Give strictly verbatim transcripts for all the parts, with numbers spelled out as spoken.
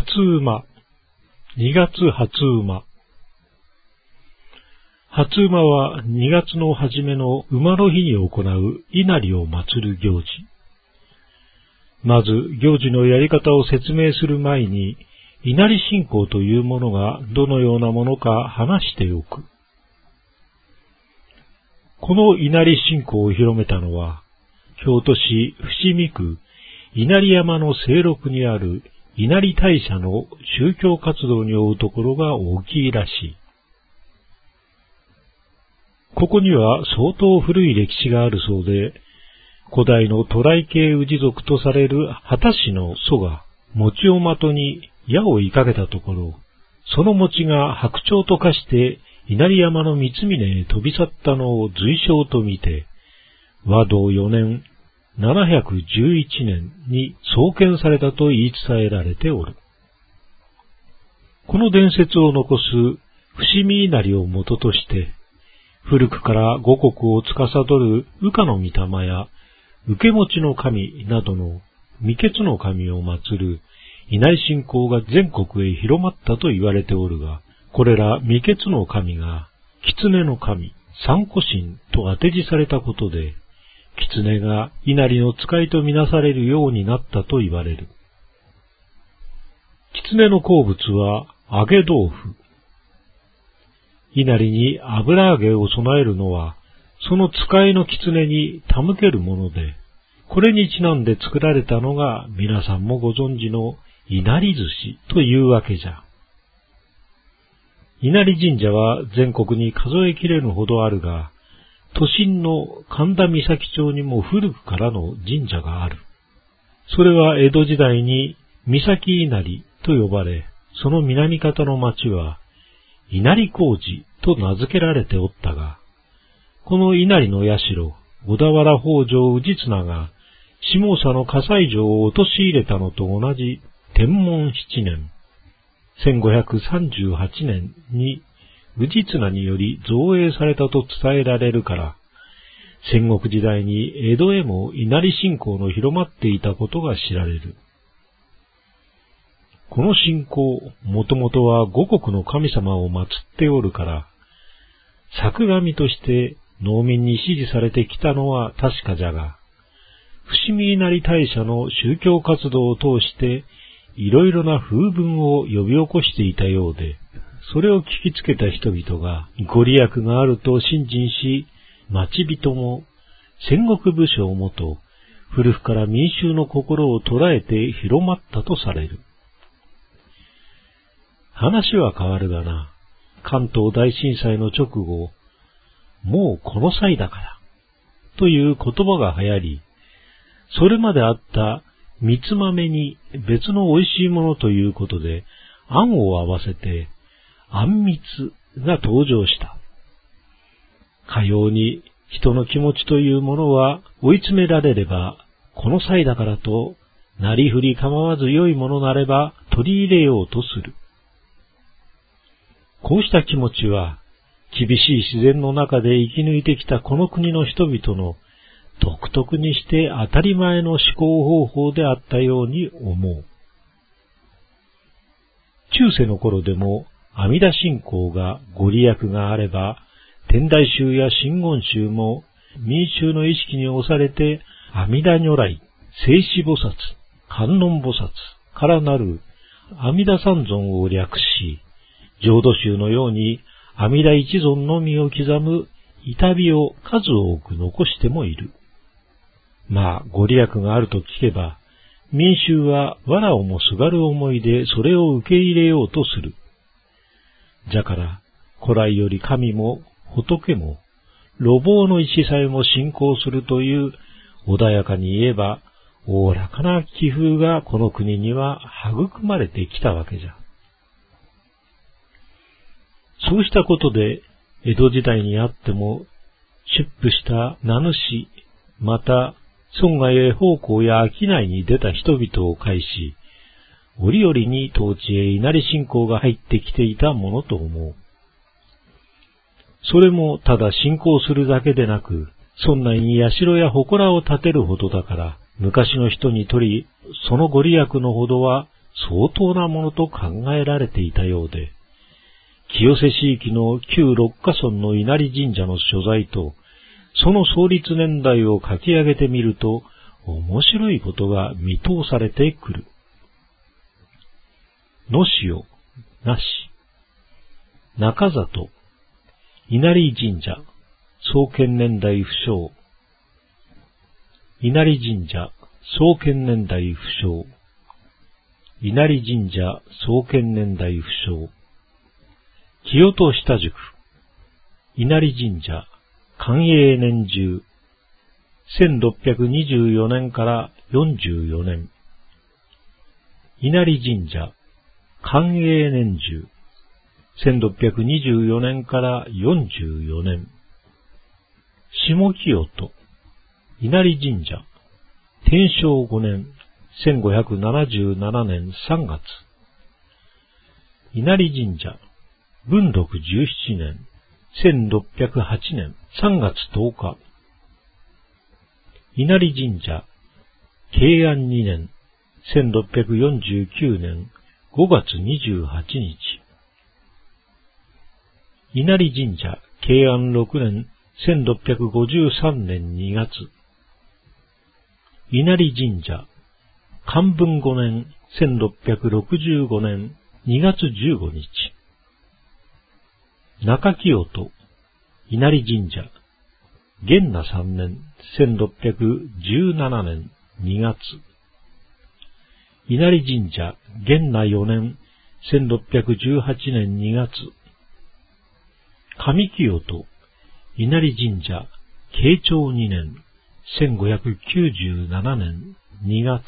馬、にがつ初馬。初馬はにがつの初めの馬の日に行う稲荷を祀る行事。まず行事のやり方を説明する前に、稲荷信仰というものがどのようなものか話しておく。この稲荷信仰を広めたのは、京都市伏見区稲荷山の西麓にある稲荷大社の宗教活動に負うところが大きいらしい。ここには相当古い歴史があるそうで、古代の渡来系氏族とされる秦氏の祖が餅を的に矢を追いかけたところ、その餅が白鳥と化して稲荷山の三峰へ飛び去ったのを随称と見て、和道よねん、ななひゃくじゅういちねんに創建されたと言い伝えられておる。この伝説を残す伏見稲荷を元として、古くから五穀を司る羽化の御霊や受け持ちの神などの未決の神を祀る稲荷信仰が全国へ広まったと言われておるが、これら未決の神が狐の神、三古神と当て字されたことで、狐が稲荷の使いとみなされるようになったと言われる。狐の好物は揚げ豆腐。稲荷に油揚げを供えるのは、その使いの狐に手向けるもので、これにちなんで作られたのが皆さんもご存知の稲荷寿司というわけじゃ。稲荷神社は全国に数えきれぬほどあるが、都心の神田三崎町にも古くからの神社がある。それは江戸時代に三崎稲荷と呼ばれ、その南方の町は稲荷小路と名付けられておったが、この稲荷の社、小田原北条氏綱が下総の葛西城を陥れたのと同じ天文七年、せんごひゃくさんじゅうはちねんに氏綱により造営されたと伝えられるから、戦国時代に江戸へも稲荷信仰の広まっていたことが知られる。この信仰、もともとは五穀の神様を祀っておるから、作神として農民に支持されてきたのは確かじゃが、伏見稲荷大社の宗教活動を通して、いろいろな風聞を呼び起こしていたようで、それを聞きつけた人々がご利益があると信心し、町人も戦国武将もと、古くから民衆の心を捉えて広まったとされる。話は変わるがな、関東大震災の直後、もうこの際だから、という言葉が流行り、それまであった蜜豆に別の美味しいものということで、あんを合わせて、あんみつが登場した。かように人の気持ちというものは追い詰められれば、この際だからと、なりふり構わず良いものなれば取り入れようとする。こうした気持ちは、厳しい自然の中で生き抜いてきたこの国の人々の独特にして当たり前の思考方法であったように思う。中世の頃でも阿弥陀信仰がご利益があれば、天台宗や真言宗も民衆の意識に押されて阿弥陀如来、聖子菩薩、観音菩薩からなる阿弥陀三尊を略し、浄土宗のように阿弥陀一尊のみを刻む板碑を数多く残してもいる。まあ、ご利益があると聞けば、民衆は藁をもすがる思いでそれを受け入れようとする。じゃから、古来より神も仏も、路傍の石さえも信仰するという、穏やかに言えば、おおらかな気風がこの国には育まれてきたわけじゃ。そうしたことで、江戸時代にあっても、出府した名主、また、村外へ奉公や商いに出た人々を介し、折々に当地へ稲荷信仰が入ってきていたものと思う。それもただ信仰するだけでなく、村内に社や祠を建てるほどだから、昔の人にとり、そのご利益のほどは相当なものと考えられていたようで、清瀬市域の旧六花村の稲荷神社の所在と、その創立年代を書き上げてみると、面白いことが見通されてくる。野潮、なし。中里、稲荷神社、創建年代不詳。稲荷神社、創建年代不詳。稲荷神社、創建年代不詳。清戸下宿、稲荷神社、寛永年中、せんろっぴゃくにじゅうよねんからよんじゅうよねん。稲荷神社、寛永年中、せんろっぴゃくにじゅうよねんからよんじゅうよねん。下清戸、稲荷神社、天正ごねん、せんごひゃくななじゅうななねんさんがつ。稲荷神社、文禄じゅうななねん、せんろっぴゃくはちねんさんがつとおか。稲荷神社、慶安にねん、せんろっぴゃくよんじゅうきゅうねんごがつにじゅうはちにち。稲荷神社、慶安ろくねん、せんろっぴゃくごじゅうさんねんにがつ。稲荷神社、寛文ごねん、せんろっぴゃくろくじゅうごねんにがつじゅうごにち。中清戸、稲荷神社、元和さんねん、せんろっぴゃくじゅうななねんにがつ。稲荷神社、元和よねん、せんろっぴゃくじゅうはちねんにがつ。上清戸、稲荷神社、慶長にねん、せんごひゃくきゅうじゅうななねんにがつ。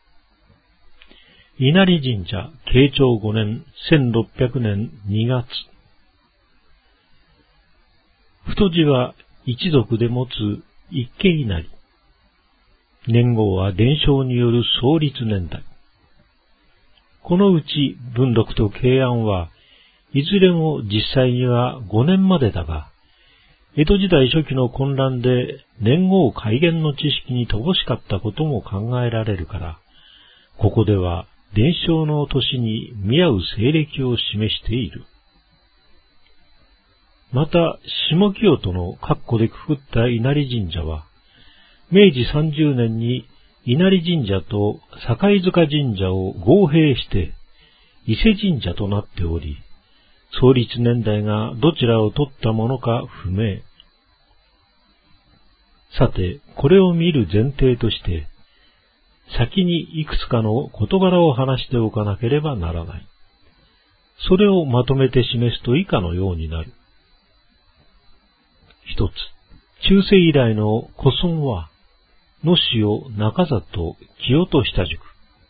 稲荷神社、慶長ごねん、せんろっぴゃくねんにがつ。太字は一族で持つ一家稲荷。年号は伝承による創立年代。このうち文禄と慶安はいずれも実際にはごねんまでだが、江戸時代初期の混乱で年号改元の知識に乏しかったことも考えられるから、ここでは伝承の年に見合う西暦を示している。また、下清戸の括弧でくくった稲荷神社は、めいじさんじゅうねんに稲荷神社と堺塚神社を合併して、伊勢神社となっており、創立年代がどちらを取ったものか不明。さて、これを見る前提として、先にいくつかの事柄を話しておかなければならない。それをまとめて示すと以下のようになる。一つ、中世以来の古村は、野潮、中里、清戸下宿。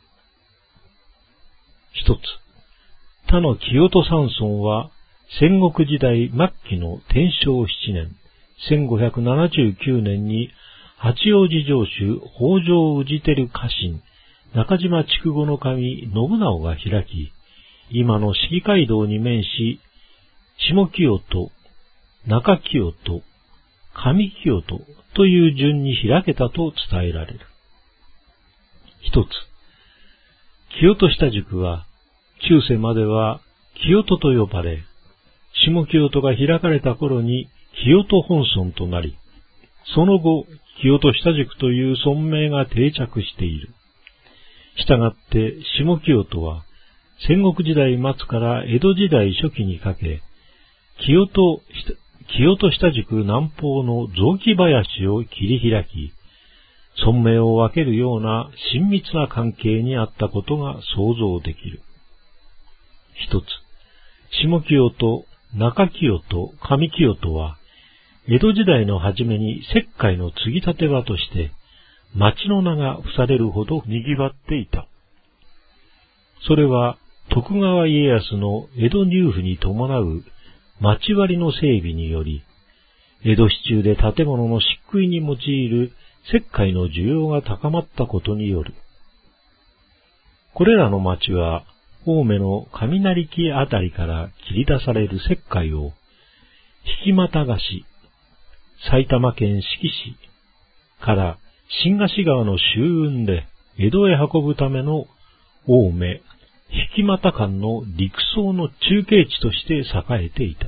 一つ、他の清戸三村は、戦国時代末期の天正七年、せんごひゃくななじゅうきゅうねんに、八王子城主、北条氏輝家臣、中島筑後守信直が開き、今の四季街道に面し、下清戸、中清戸、上清戸という順に開けたと伝えられる。一つ、清戸下宿は、中世までは清戸と呼ばれ、下清戸が開かれた頃に清戸本村となり、その後、清戸下宿という村名が定着している。したがって、下清戸は、戦国時代末から江戸時代初期にかけ、清戸、清戸下宿南方の雑木林を切り開き、村名を分けるような親密な関係にあったことが想像できる。一つ、下清戸、中清戸、上清戸は、江戸時代の初めに石灰の継ぎ立て場として、町の名が付されるほど賑わっていた。それは、徳川家康の江戸入府に伴う町割の整備により、江戸市中で建物の漆喰に用いる石灰の需要が高まったことによる。これらの町は、青梅の雷木あたりから切り出される石灰を、引又河岸、埼玉県志木市から新河岸川の舟運で江戸へ運ぶための青梅、 引俣間の陸送の中継地として栄えていた。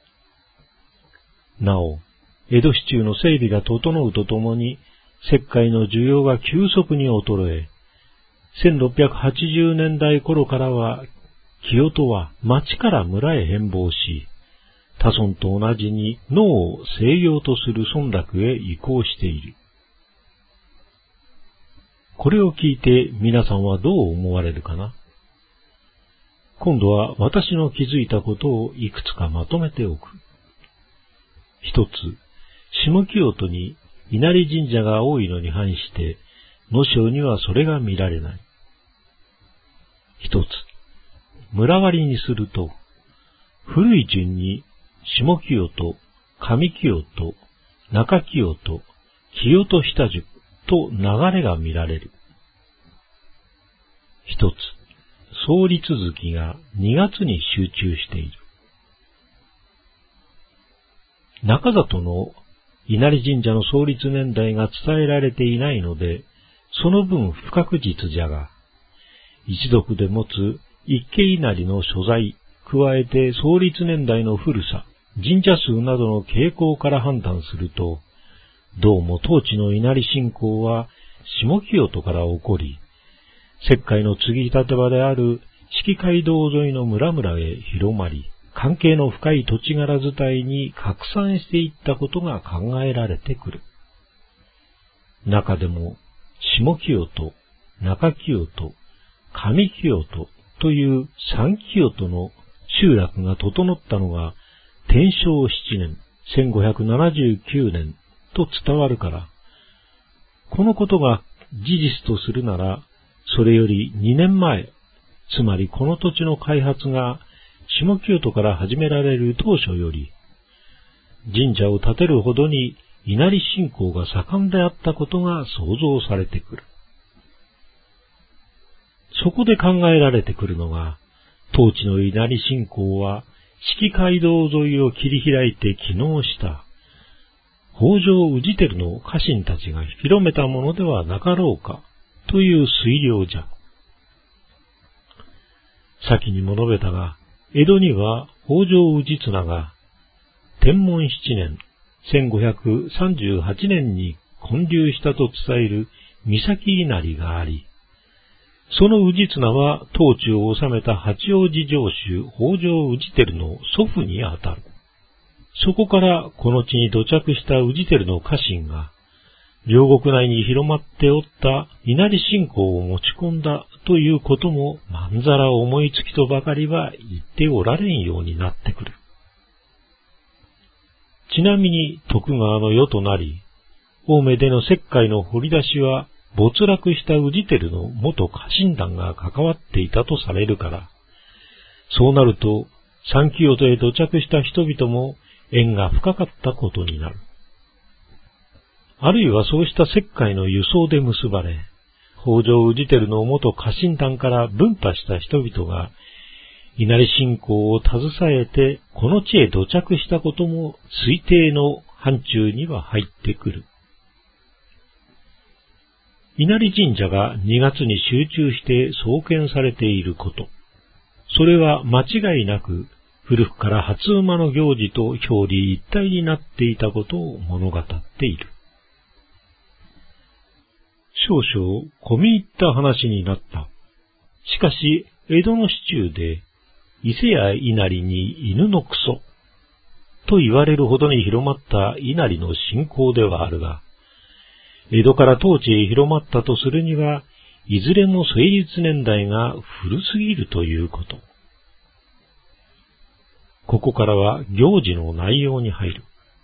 なお、江戸市中の整備が整うとともに、石灰の需要が急速に衰え、せんろっぴゃくはちじゅうねんだい頃からは、清戸は町から村へ変貌し、他村と同じに農を制御とする村落へ移行している。これを聞いて皆さんはどう思われるかな？今度は私の気づいたことをいくつかまとめておく。一つ、下清戸に稲荷神社が多いのに反して、能生にはそれが見られない。一つ、村割りにすると、古い順に下清戸、上清戸、中清戸、清戸下宿と流れが見られる。一つ、創立月がにがつに集中している。中里の稲荷神社の創立年代が伝えられていないので、その分不確実じゃが、一族で持つ一家稲荷の所在、加えて創立年代の古さ、神社数などの傾向から判断すると、どうも当地の稲荷信仰は下清戸から起こり、石灰の継ぎ立て場である四季街道沿いの村々へ広まり、関係の深い土地柄伝いに拡散していったことが考えられてくる。中でも、下清戸、中清戸、上清戸という三清戸の集落が整ったのが天正七年、せんごひゃくななじゅうきゅうねんと伝わるから、このことが事実とするなら、それよりにねんまえ、つまりこの土地の開発が下清戸から始められる当初より、神社を建てるほどに稲荷信仰が盛んであったことが想像されてくる。そこで考えられてくるのが、当地の稲荷信仰は四季街道沿いを切り開いて起農した北条氏輝の家臣たちが広めたものではなかろうかという推量じゃ。先にも述べたが、江戸には北条氏綱が天文七年、せんごひゃくさんじゅうはちねんに建立したと伝える岬稲荷があり、その氏綱は当地を治めた八王子城主北条氏輝の祖父にあたる。そこからこの地に土着した氏輝の家臣が、両国内に広まっておった稲荷信仰を持ち込んだということもまんざら思いつきとばかりは言っておられんようになってくる。ちなみに徳川の世となり、青梅での石灰の掘り出しは没落した氏輝の元家臣団が関わっていたとされるから、そうなると三清戸へ土着した人々も縁が深かったことになる。あるいはそうした石灰の輸送で結ばれ、北条氏輝の元家臣団から分派した人々が、稲荷信仰を携えてこの地へ土着したことも推定の範疇には入ってくる。稲荷神社がにがつに集中して創建されていること、それは間違いなく古くから初馬の行事と表裏一体になっていたことを物語っている。少々込み入った話になった。しかし、江戸の市中で、伊勢や稲荷に犬のクソと言われるほどに広まった稲荷の信仰ではあるが、江戸から当地へ広まったとするには、いずれも成立年代が古すぎるということ。ここからは行事の内容に入る。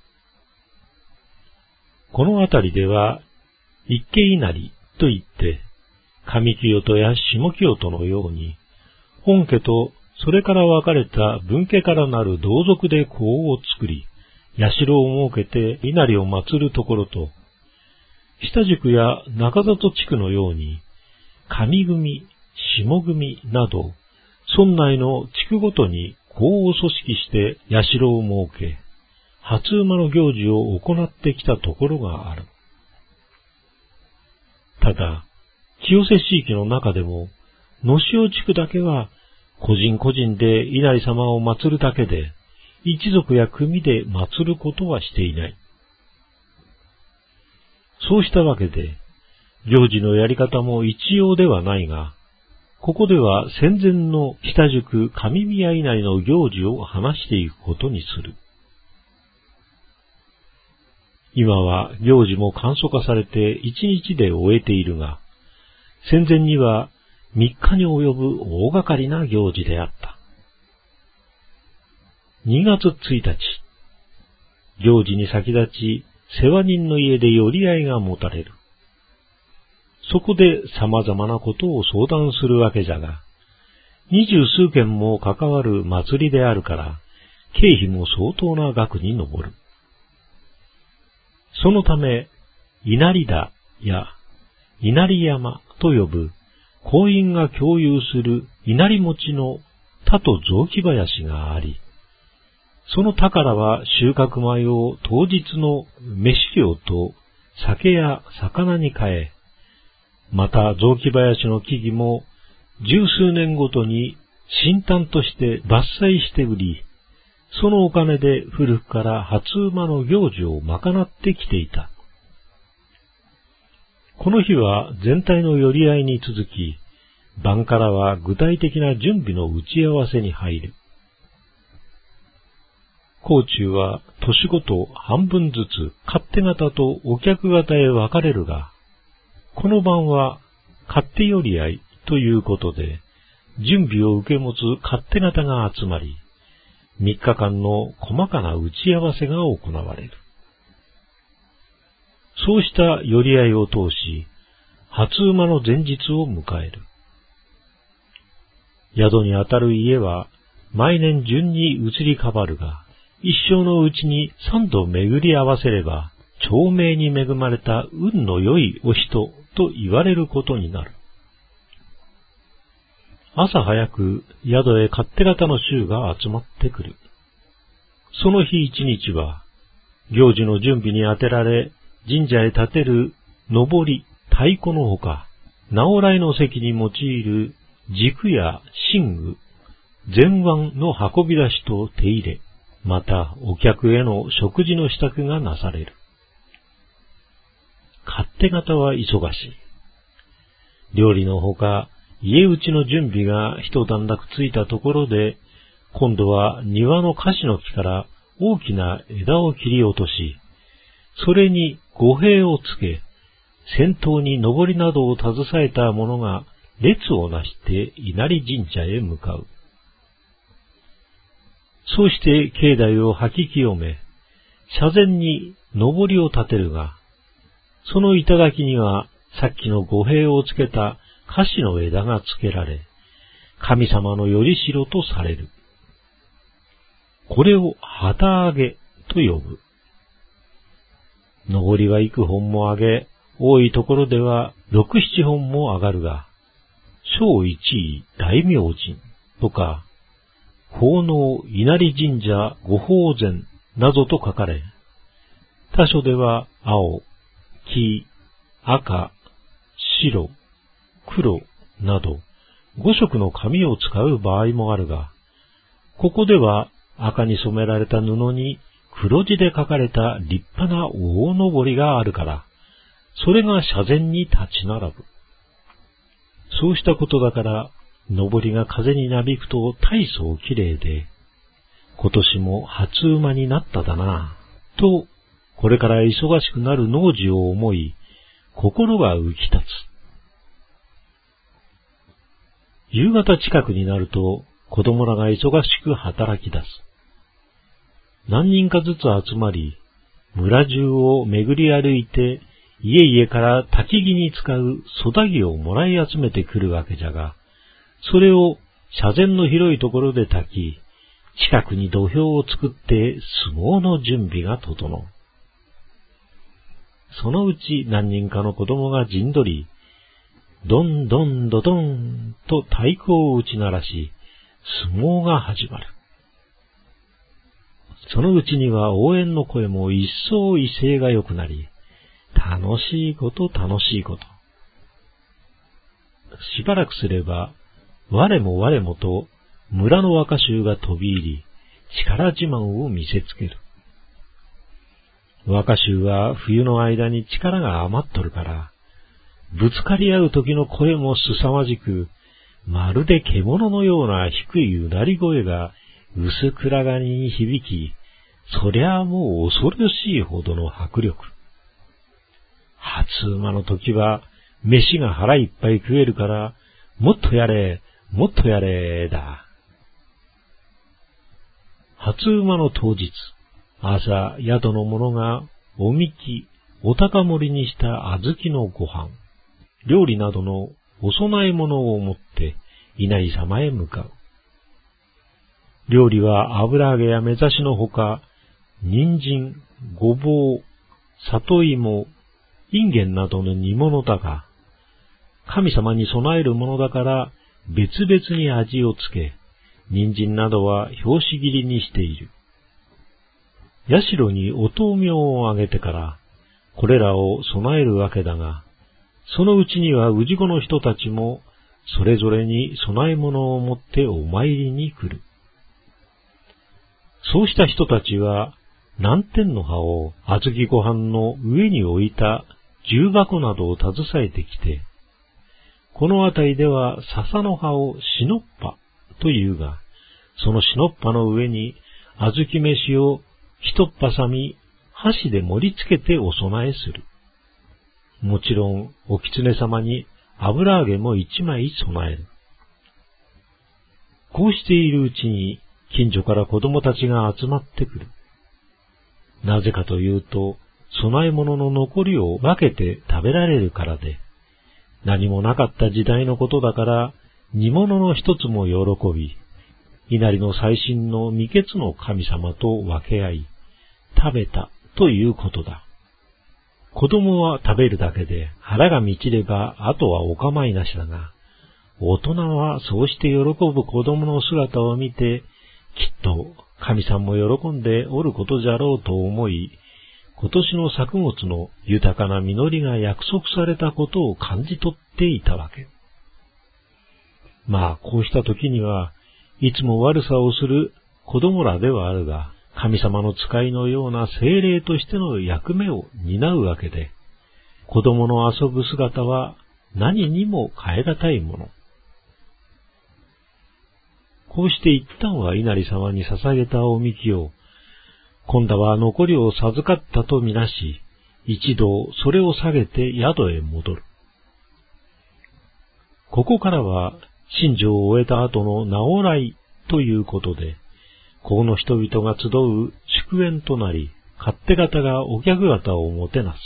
このあたりでは、一家稲荷といって、上清戸や下清戸のように、本家とそれから分かれた分家からなる同族で香を作り、社を設けて稲荷を祀るところと、下宿や中里地区のように、上組、下組など、村内の地区ごとに香を組織して社を設け、初馬の行事を行ってきたところがある。ただ、清瀬地域の中でも、 野潮地区だけは個人個人で稲荷様を祀るだけで、一族や組で祀ることはしていない。そうしたわけで、行事のやり方も一様ではないが、ここでは戦前の北宿上宮稲荷の行事を話していくことにする。今は行事も簡素化されて一日で終えているが、戦前には三日に及ぶ大掛かりな行事であった。にがつついたち、行事に先立ち、世話人の家で寄り合いが持たれる。そこで様々なことを相談するわけじゃが、二十数件も関わる祭りであるから、経費も相当な額に上る。そのため、稲荷田や稲荷山と呼ぶ、公員が共有する稲荷餅の田と雑木林があり、その田からは収穫米を当日の飯料と酒や魚に変え、また雑木林の木々も十数年ごとに新炭として伐採して売り、そのお金で古くから初馬の行事を賄ってきていた。この日は全体の寄り合いに続き、晩からは具体的な準備の打ち合わせに入る。甲冑は年ごと半分ずつ勝手方とお客方へ分かれるが、この晩は勝手寄り合いということで、準備を受け持つ勝手方が集まり、三日間の細かな打ち合わせが行われる。そうした寄り合いを通し、初馬の前日を迎える。宿にあたる家は毎年順に移り変わるが、一生のうちに三度巡り合わせれば、長命に恵まれた運の良いお人と言われることになる。朝早く宿へ勝手方の衆が集まってくる。その日一日は、行事の準備に当てられ、神社へ建てる上り、太鼓のほか、直来の席に用いる軸や寝具、前腕の運び出しと手入れ、またお客への食事の支度がなされる。勝手方は忙しい。料理のほか、家打ちの準備が一段落ついたところで、今度は庭の樫の木から大きな枝を切り落とし、それに御幣をつけ、先頭に上りなどを携えた者が列をなして稲荷神社へ向かう。そうして境内を吐き清め、社前に上りを立てるが、その頂にはさっきの御幣をつけた樫の枝がつけられ、神様のよりしろとされる。これを旗揚げと呼ぶ。上りは幾本も上げ、多いところでは六七本も上がるが、小一位大明神とか、奉納稲荷神社御法前などと書かれ、他所では青、黄、赤、白、黒など五色の紙を使う場合もあるが、ここでは赤に染められた布に黒字で書かれた立派な大のりがあるから、それが社前に立ち並ぶ。そうしたことだから、のぼりが風になびくと大層きれいで、今年も初馬になっただなぁ、と、これから忙しくなる農事を思い、心が浮き立つ。夕方近くになると、子供らが忙しく働き出す。何人かずつ集まり、村中を巡り歩いて、家々から焚き木に使うそだぎをもらい集めてくるわけじゃが、それを社前の広いところで焚き、近くに土俵を作って相撲の準備が整う。そのうち何人かの子供が陣取り、どんどんどどんと太鼓を打ち鳴らし、相撲が始まる。そのうちには応援の声も一層威勢が良くなり、楽しいこと楽しいこと。しばらくすれば、 我も我もと村の若衆が飛び入り、力自慢を見せつける。若衆は冬の間に力が余っとるから、ぶつかり合う時の声も凄まじく、まるで獣のような低いうなり声が薄暗がりに響き、そりゃあもう恐ろしいほどの迫力。初馬の時は飯が腹いっぱい食えるから、もっとやれ、もっとやれだ。初馬の当日、朝宿の者がおみき、お高盛りにした小豆のご飯、料理などのお供え物を持って稲荷様へ向かう。料理は油揚げや目刺しのほか、人参、ごぼう、里芋、インゲンなどの煮物だが、神様に備えるものだから別々に味をつけ、人参などは拍子切りにしている。社にお灯明をあげてから、これらを備えるわけだが、そのうちには氏子の人たちも、それぞれに供え物を持ってお参りに来る。そうした人たちは、南天の葉を小豆ご飯の上に置いた重箱などを携えてきて、このあたりでは笹の葉をしのっぱというが、そのしのっぱの上に小豆飯を一っぱさみ箸で盛り付けてお供えする。もちろんお狐様に油揚げも一枚備える。こうしているうちに近所から子供たちが集まってくる。なぜかというと、供え物の残りを分けて食べられるからで、何もなかった時代のことだから、煮物の一つも喜び、稲荷の最新の未決の神様と分け合い、食べたということだ。子供は食べるだけで腹が満ちればあとはお構いなしだが、大人はそうして喜ぶ子供の姿を見て、きっと神さんも喜んでおることじゃろうと思い、今年の作物の豊かな実りが約束されたことを感じ取っていたわけ。まあこうした時にはいつも悪さをする子供らではあるが、神様の使いのような精霊としての役目を担うわけで、子供の遊ぶ姿は何にも変え難いもの。こうして一旦は稲荷様に捧げたおみきを、今度は残りを授かったとみなし、一度それを下げて宿へ戻る。ここからは、神事を終えた後の直来ということで、この人々が集う祝宴となり、勝手方がお客方をもてなす。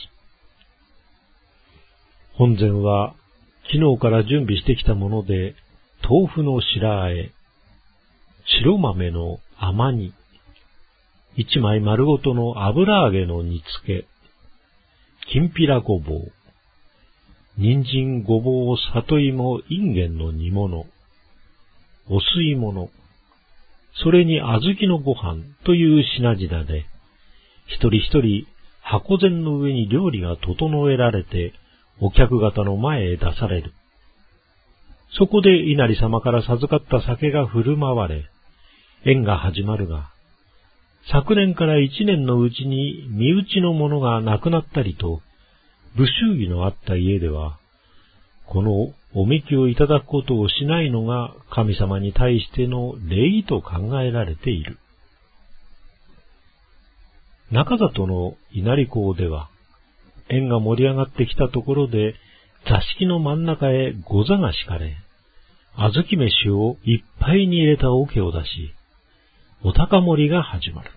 本膳は、昨日から準備してきたもので、豆腐の白あえ、白豆の甘煮、一枚丸ごとの油揚げの煮付け、きんぴらごぼう、人参ごぼう里芋インゲンの煮物、お吸い物、それに小豆のご飯という品々で、一人一人箱膳の上に料理が整えられて、お客方の前へ出される。そこで稲荷様から授かった酒が振る舞われ、宴が始まるが、昨年から一年のうちに身内の者が亡くなったりと、不祝儀のあった家では、このおみきをいただくことをしないのが神様に対しての礼と考えられている。中里の稲荷講では、宴が盛り上がってきたところで、座敷の真ん中へ御座が敷かれ、小豆飯をいっぱいに入れた桶を出し、お高盛りが始まる。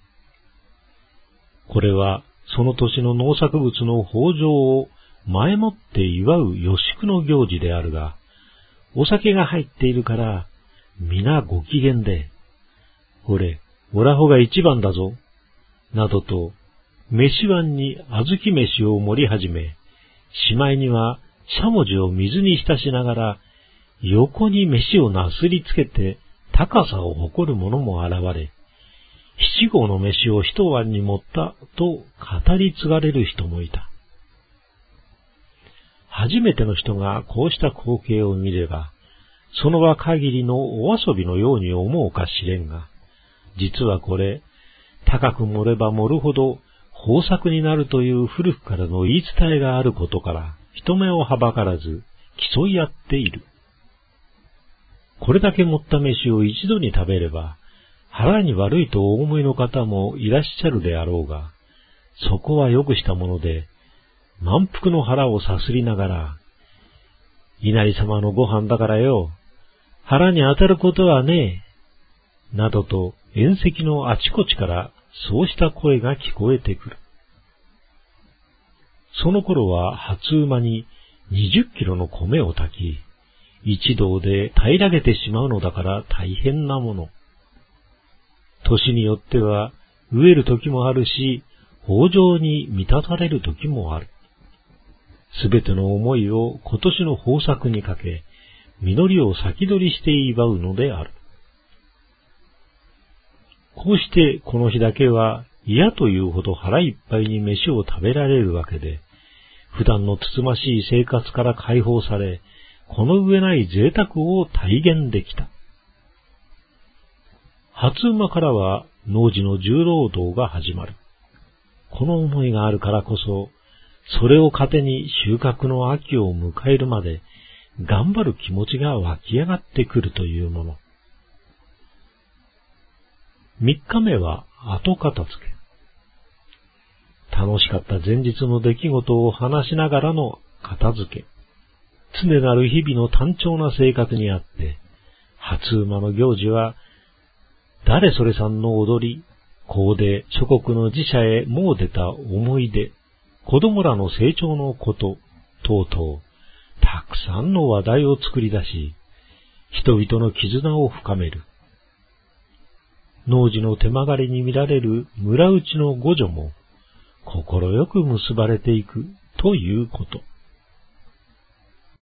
これはその年の農作物の豊穣を前もって祝う予祝の行事であるが、お酒が入っているから皆ご機嫌で、ほれ、おらほが一番だぞ、などと飯碗に小豆飯を盛り始め、しまいにはしゃもじを水に浸しながら横に飯をなすりつけて高さを誇る者も現れ、七合の飯を一碗に盛ったと語り継がれる人もいた。初めての人がこうした光景を見れば、 その場限りのお遊びのように思うかしれんが、実はこれ、高く盛れば盛るほど豊作になるという古くからの言い伝えがあることから、人目をはばからず競い合っている。これだけ盛った飯を一度に食べれば、腹に悪いとお思いの方もいらっしゃるであろうが、そこはよくしたもので、満腹の腹をさすりながら、稲荷様のご飯だからよ、腹に当たることはねえ、などと宴席のあちこちからそうした声が聞こえてくる。その頃は初馬ににじゅっキロの米を炊き、一同で平らげてしまうのだから大変なもの。年によっては飢える時もあるし、豊穣に満たされる時もある。すべての思いを今年の豊作にかけ、実りを先取りして祝うのである。こうしてこの日だけは嫌というほど腹いっぱいに飯を食べられるわけで、普段のつつましい生活から解放され、この上ない贅沢を体現できた。初馬からは農事の重労働が始まる。この思いがあるからこそ、それを糧に収穫の秋を迎えるまで頑張る気持ちが湧き上がってくるというもの。三日目は後片付け。楽しかった前日の出来事を話しながらの片付け。常なる日々の単調な生活にあって、初馬の行事は、誰それさんの踊り、コーデ、諸国の寺社へもう出た思い出、子供らの成長のこと、等々、たくさんの話題を作り出し、人々の絆を深める。農事の手間狩りに見られる村内の互助も、心よく結ばれていくということ。